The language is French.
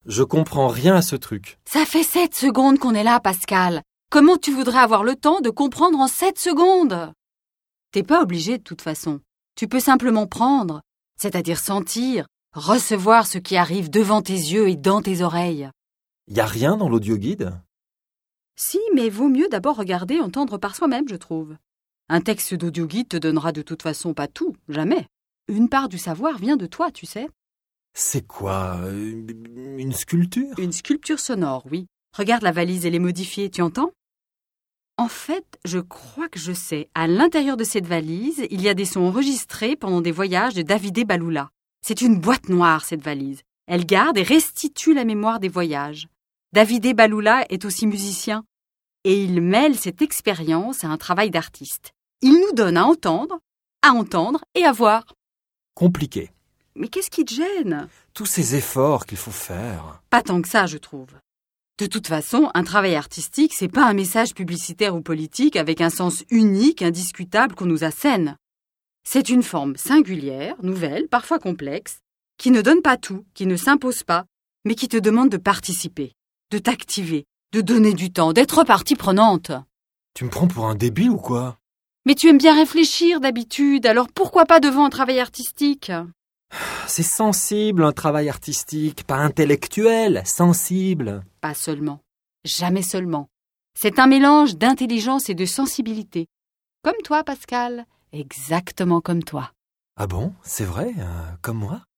Je comprends rien à ce truc. Ça fait 7 secondes qu'on est là, Pascal. Comment tu voudrais avoir le temps de comprendre en 7 secondes? T'es pas obligé de toute façon. Tu peux simplement prendre, c'est-à-dire sentir, recevoir ce qui arrive devant tes yeux et dans tes oreilles. Y a rien dans l'audioguide? Si, mais vaut mieux d'abord regarder, entendre par soi-même, je trouve. Un texte d'audioguide te donnera de toute façon pas tout, jamais. Une part du savoir vient de toi, tu sais. C'est quoi? Une sculpture? Une sculpture sonore, oui. Regarde la valise, elle est modifiée, tu entends? En fait, je crois que je sais. À l'intérieur de cette valise, il y a des sons enregistrés pendant des voyages de Davide Baloula. C'est une boîte noire, cette valise. Elle garde et restitue la mémoire des voyages. Davide Baloula est aussi musicien. Et il mêle cette expérience à un travail d'artiste. Il nous donne à entendre et à voir. Compliqué. Mais qu'est-ce qui te gêne? Tous ces efforts qu'il faut faire. Pas tant que ça, je trouve. De toute façon, un travail artistique, c'est pas un message publicitaire ou politique avec un sens unique, indiscutable qu'on nous assène. C'est une forme singulière, nouvelle, parfois complexe, qui ne donne pas tout, qui ne s'impose pas, mais qui te demande de participer, de t'activer, de donner du temps, d'être partie prenante. Tu me prends pour un débile ou quoi? Mais tu aimes bien réfléchir d'habitude, alors pourquoi pas devant un travail artistique? C'est sensible, un travail artistique, pas intellectuel, sensible. Pas seulement, jamais seulement. C'est un mélange d'intelligence et de sensibilité. Comme toi, Pascal, exactement comme toi. Ah bon, c'est vrai, comme moi?